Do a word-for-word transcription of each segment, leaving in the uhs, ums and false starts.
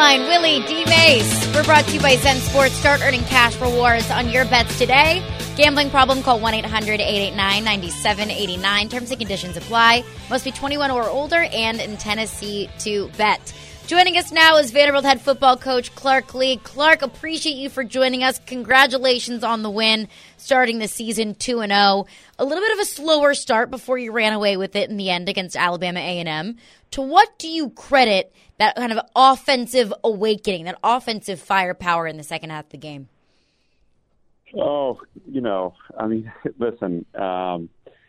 Line, Willie D. Mace. We're brought to you by Zen Sports. Start earning cash rewards on your bets today. Gambling problem? Call one eight hundred eight eight nine nine seven eight nine. Terms and conditions apply. Must be twenty-one or older and in Tennessee to bet. Joining us now is Vanderbilt head football coach Clark Lea. Clark, appreciate you for joining us. Congratulations on the win, starting the season two and oh. A little bit of a slower start before you ran away with it in the end against Alabama A and M. To what do you credit that kind of offensive awakening, that offensive firepower in the second half of the game? Oh, you know, I mean, listen, um,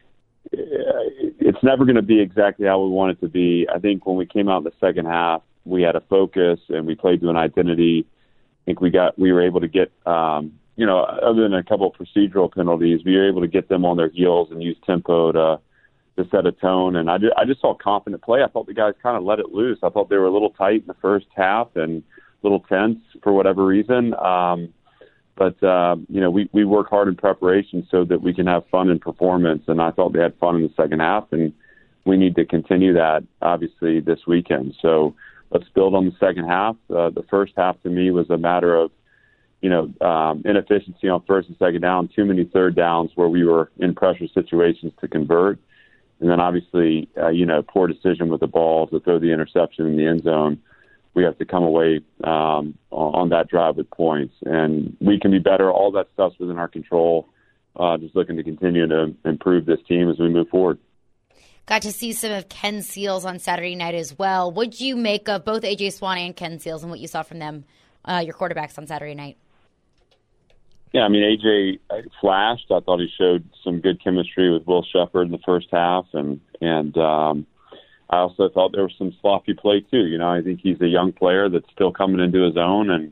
it's never going to be exactly how we want it to be. I think when we came out in the second half, we had a focus and we played to an identity. I think we got we were able to get, um, you know, other than a couple of procedural penalties, we were able to get them on their heels and use tempo to to set a tone. And I, did, I just saw confident play. I thought the guys kind of let it loose. I thought they were a little tight in the first half and a little tense for whatever reason. Um, but, uh, you know, we, we work hard in preparation so that we can have fun in performance. And I thought they had fun in the second half. And we need to continue that, obviously, this weekend. So let's build on the second half. Uh, the first half, to me, was a matter of, you know, um, inefficiency on first and second down, too many third downs where we were in pressure situations to convert. And then, obviously, uh, you know, poor decision with the ball to throw the interception in the end zone. We have to come away um, on that drive with points. And we can be better. All that stuff's within our control. Uh, just looking to continue to improve this team as we move forward. Got to see some of Ken Seals on Saturday night as well. What did you make of both A J Swan and Ken Seals and what you saw from them, uh, your quarterbacks, on Saturday night? Yeah, I mean, A J flashed. I thought he showed some good chemistry with Will Shepherd in the first half, and and um, I also thought there was some sloppy play too. You know, I think he's a young player that's still coming into his own, and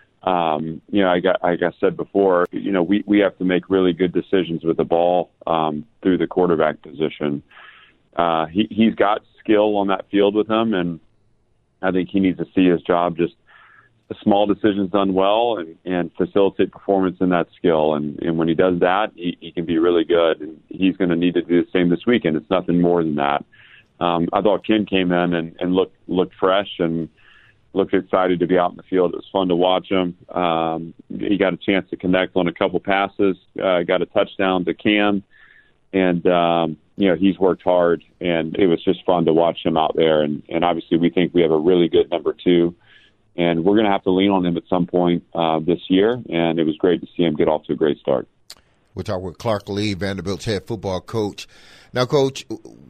um, you know, I got like I said before, you know, we we have to make really good decisions with the ball um, through the quarterback position. Uh, he he's got skill on that field with him, and I think he needs to see his job just small decisions done well and, and facilitate performance in that skill. And, and when he does that, he, he can be really good. And he's going to need to do the same this weekend. It's nothing more than that. Um, I thought Ken came in and, and looked looked fresh and looked excited to be out in the field. It was fun to watch him. Um, he got a chance to connect on a couple passes, uh, got a touchdown to Cam. And, um, you know, he's worked hard, and it was just fun to watch him out there. And, and obviously we think we have a really good number two. And we're going to have to lean on him at some point uh, this year, and it was great to see him get off to a great start. We're talking with Clark Lea, Vanderbilt's head football coach. Now, Coach,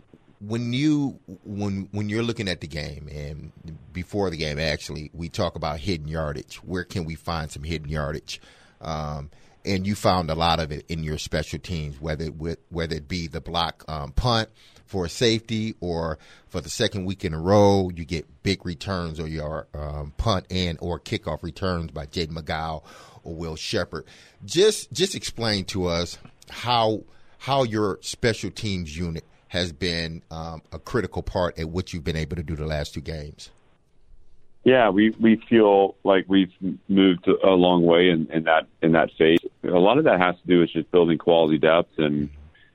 when you when when you're looking at the game, and before the game, actually, we talk about hidden yardage. Where can we find some hidden yardage? Um, and you found a lot of it in your special teams, whether it, whether it be the block um, punt for a safety, or for the second week in a row, you get big returns, or your um, punt and or kickoff returns by Jaden McGowan or Will Shepherd. Just just explain to us how how your special teams unit has been um, a critical part at what you've been able to do the last two games. Yeah, we, we feel like we've moved a long way in, in that in that phase. A lot of that has to do with just building quality depth and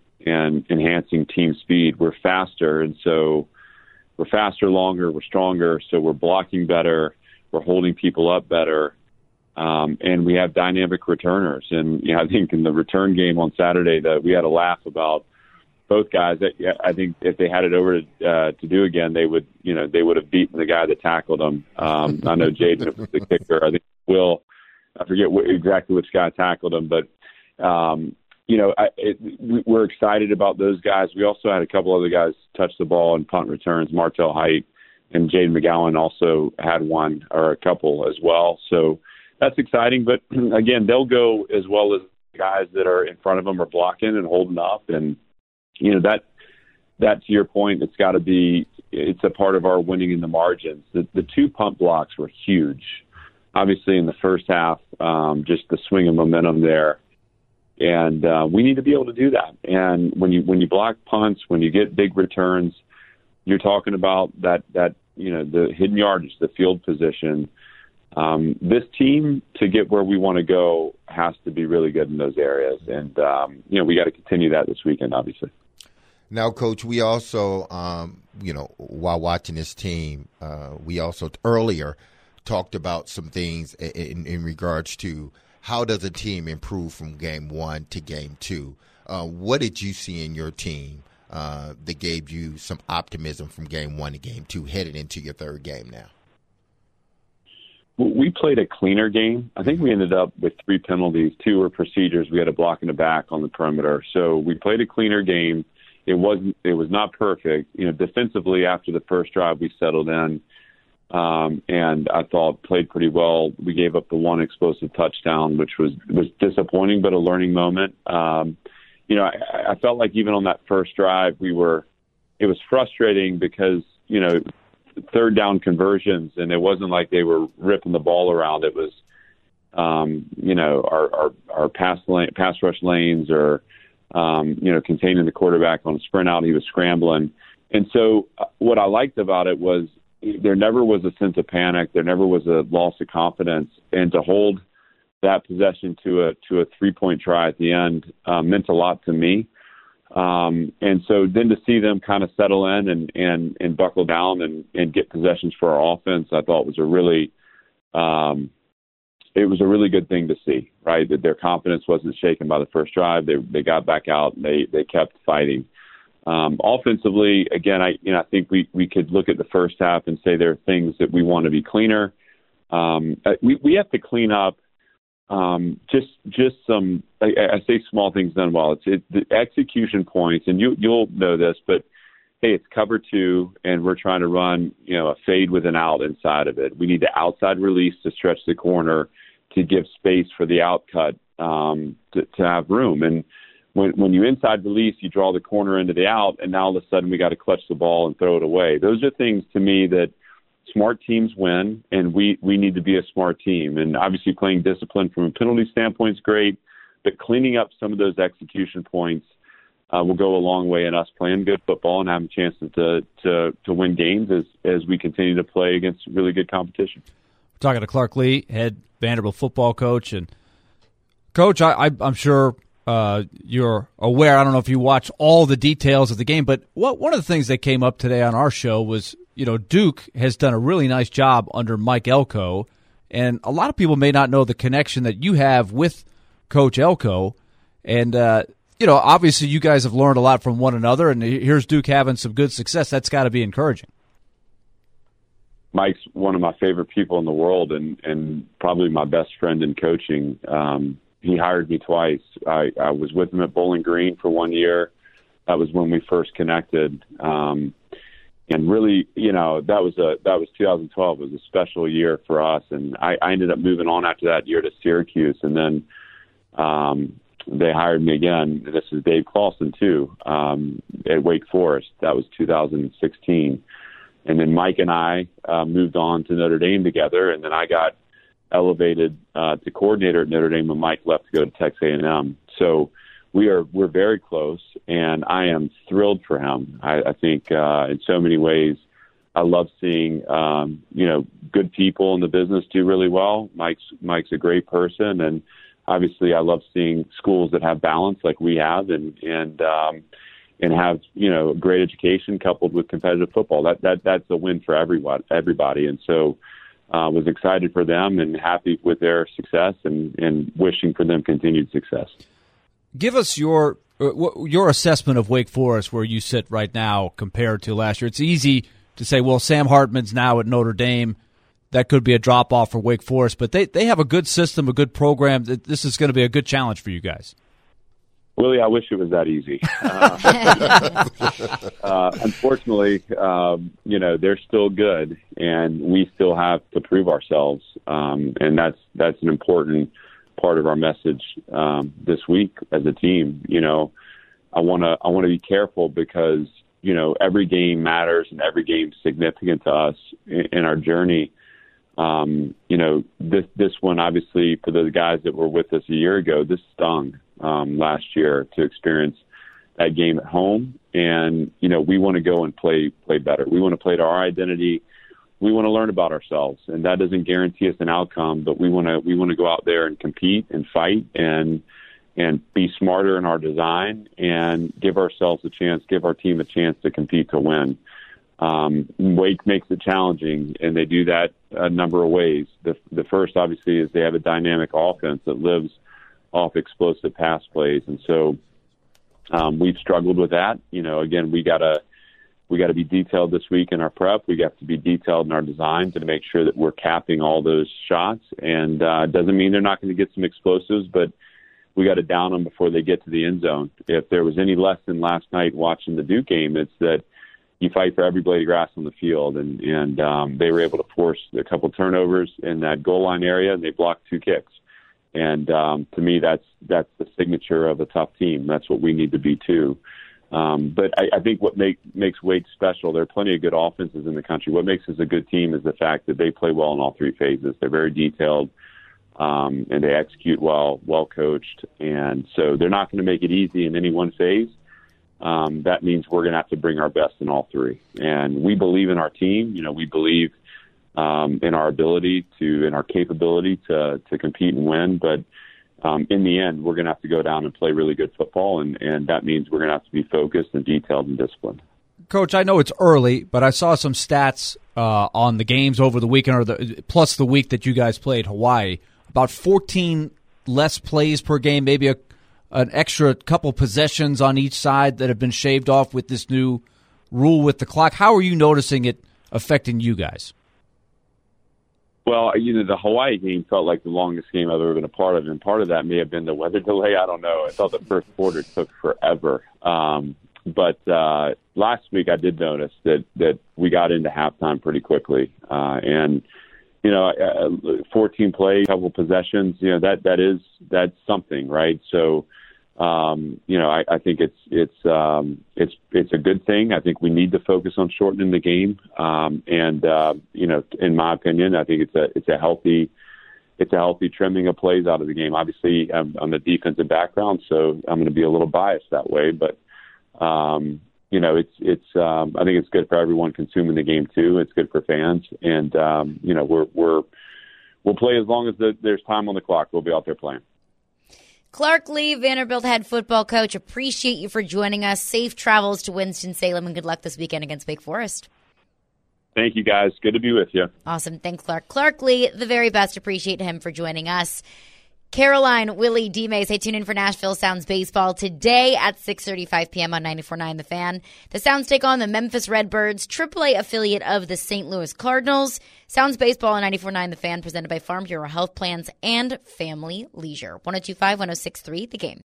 and enhancing team speed. We're faster, and so we're faster, longer, we're stronger, so we're blocking better, we're holding people up better, um, and we have dynamic returners. And you know, I think in the return game on Saturday that we had a laugh about both guys. I think if they had it over to, uh, to do again, they would, you know, they would have beaten the guy that tackled them. Um, I know Jaden was the kicker. I think Will, I forget what, exactly which guy tackled him, but um, you know, I, it, we're excited about those guys. We also had a couple other guys touch the ball in punt returns. Martel Height and Jaden McGowan also had one or a couple as well. So that's exciting. But again, they'll go as well as guys that are in front of them are blocking and holding up. And, you know, that, that to your point, it's got to be, it's a part of our winning in the margins. The, the two punt blocks were huge. Obviously in the first half, um, just the swing of momentum there. And uh, we need to be able to do that. And when you when you block punts, when you get big returns, you're talking about that that you know the hidden yardage, the field position. Um, this team, to get where we want to go, has to be really good in those areas. And um, you know we got to continue that this weekend, obviously. Now, Coach, we also, um, you know, while watching this team, uh, we also earlier talked about some things in, in regards to how does a team improve from game one to game two. Uh, what did you see in your team uh, that gave you some optimism from game one to game two headed into your third game now? We played a cleaner game. I think we ended up with three penalties. Two were procedures. We had a block in the back on the perimeter. So we played a cleaner game. It wasn't. It was not perfect. You know, defensively after the first drive, we settled in, um, and I thought played pretty well. We gave up the one explosive touchdown, which was was disappointing, but a learning moment. Um, you know, I, I felt like even on that first drive, we were. It was frustrating because you know. third down conversions, and it wasn't like they were ripping the ball around. It was, um, you know, our our, our pass lane, pass rush lanes, or um, you know, containing the quarterback on a sprint out. He was scrambling, and so uh, what I liked about it was there never was a sense of panic. There never was a loss of confidence, and to hold that possession to a to a three point try at the end uh, meant a lot to me. Um, and so then to see them kind of settle in and, and, and buckle down and, and get possessions for our offense, I thought was a really, um, it was a really good thing to see, right? That their confidence wasn't shaken by the first drive. They, they got back out and they, they kept fighting. Um, offensively, again, I, you know, I think we, we could look at the first half and say there are things that we want to be cleaner. Um, we, we have to clean up. Um, just, just some, I, I say small things done well. It's it, the execution points, and you, you'll know this, but hey, it's cover two, and we're trying to run, you know, a fade with an out inside of it. We need the outside release to stretch the corner to give space for the out cut um, to, to have room. And when, when you inside release, you draw the corner into the out, and now all of a sudden we got to clutch the ball and throw it away. Those are things to me that smart teams win, and we, we need to be a smart team. And obviously playing discipline from a penalty standpoint is great, but cleaning up some of those execution points uh, will go a long way in us playing good football and having chances to, to, to win games as, as we continue to play against really good competition. We're talking to Clark Lea, head Vanderbilt football coach. And, Coach, I, I, I'm sure uh, you're aware, I don't know if you watch all the details of the game, but what one of the things that came up today on our show was you know, Duke has done a really nice job under Mike Elko, and a lot of people may not know the connection that you have with Coach Elko. And, uh, you know, obviously you guys have learned a lot from one another, and here's Duke having some good success. That's got to be encouraging. Mike's one of my favorite people in the world and, and probably my best friend in coaching. Um, he hired me twice. I, I was with him at Bowling Green for one year. That was when we first connected. Um And really, you know, that was a that was two thousand twelve. It was a special year for us, and I, I ended up moving on after that year to Syracuse, and then um, they hired me again. This is Dave Clawson too um, at Wake Forest. That was two thousand sixteen, and then Mike and I uh, moved on to Notre Dame together, and then I got elevated uh, to coordinator at Notre Dame when Mike left to go to Texas A and M. So. We are we're very close, and I am thrilled for him. I, I think uh, in so many ways, I love seeing um, you know good people in the business do really well. Mike's Mike's a great person, and obviously, I love seeing schools that have balance like we have, and and um, and have you know great education coupled with competitive football. That that that's a win for everyone, everybody, and so. I uh, was excited for them and happy with their success, and, and wishing for them continued success. Give us your your assessment of Wake Forest, where you sit right now compared to last year. It's easy to say, well, Sam Hartman's now at Notre Dame. That could be a drop-off for Wake Forest, but they, they have a good system, a good program. This is going to be a good challenge for you guys. Willie, I wish it was that easy. Uh, uh, unfortunately, um, you know, they're still good, and we still have to prove ourselves, um, and that's that's an important part of our message um, this week as a team. You know, I want to I want to be careful because you know every game matters and every game is significant to us in, in our journey. Um, you know, this this one obviously for the guys that were with us a year ago, this stung um, last year to experience that game at home, and you know we want to go and play play better. We want to play to our identity. We want to learn about ourselves, and that doesn't guarantee us an outcome. But we want to we want to go out there and compete and fight and and be smarter in our design and give ourselves a chance, give our team a chance to compete to win. Um, Wake makes it challenging, and they do that a number of ways. The, the first, obviously, is they have a dynamic offense that lives off explosive pass plays, and so um, we've struggled with that. You know, again, we gotta we gotta be detailed this week in our prep. We have to be detailed in our design to make sure that we're capping all those shots. And uh, it doesn't mean they're not going to get some explosives, but we got to down them before they get to the end zone. If there was any lesson last night watching the Duke game, it's that you fight for every blade of grass on the field, and and um, they were able to force a couple turnovers in that goal line area, and they blocked two kicks. And um, to me, that's that's the signature of a tough team. That's what we need to be too. Um, but I, I think what make, makes Wake special, there are plenty of good offenses in the country. What makes us a good team is the fact that they play well in all three phases. They're very detailed, um, and they execute well, well coached. And so they're not going to make it easy in any one phase. Um, that means we're going to have to bring our best in all three. And we believe in our team. You know, we believe um, in our ability to, in our capability to, to compete and win. But um, in the end, we're going to have to go down and play really good football. And, and that means we're going to have to be focused and detailed and disciplined. Coach, I know it's early, but I saw some stats uh, on the games over the weekend, or the plus the week that you guys played Hawaii. About fourteen less plays per game, maybe a an extra couple possessions on each side that have been shaved off with this new rule with the clock. How are you noticing it affecting you guys? Well, you know, the Hawaii game felt like the longest game I've ever been a part of, and part of that may have been the weather delay. I don't know. I thought the first quarter took forever. Um, but uh, last week I did notice that, that we got into halftime pretty quickly. Uh, and, you know, uh, fourteen plays, couple possessions, you know, that, that is, that's something, right? So, Um, you know, I, I think it's it's um, it's it's a good thing. I think we need to focus on shortening the game, um, and uh, you know, in my opinion, I think it's a it's a healthy it's a healthy trimming of plays out of the game. Obviously, I'm, I'm a defensive background, so I'm going to be a little biased that way. But um, you know, it's it's um, I think it's good for everyone consuming the game too. It's good for fans, and um, you know, we're we're we'll play as long as the, there's time on the clock. We'll be out there playing. Clark Lea, Vanderbilt head football coach, appreciate you for joining us. Safe travels to Winston-Salem, and good luck this weekend against Wake Forest. Thank you, guys. Good to be with you. Awesome. Thanks, Clark. Clark Lea, the very best. Appreciate him for joining us. Caroline, Willie, D-May, stay tuned in for Nashville Sounds Baseball today at six thirty-five p.m. on ninety-four point nine The Fan. The Sounds take on the Memphis Redbirds, triple A affiliate of the Saint Louis Cardinals. Sounds Baseball on ninety-four point nine The Fan, presented by Farm Bureau Health Plans and Family Leisure. one oh two point five, one oh six point three The Game.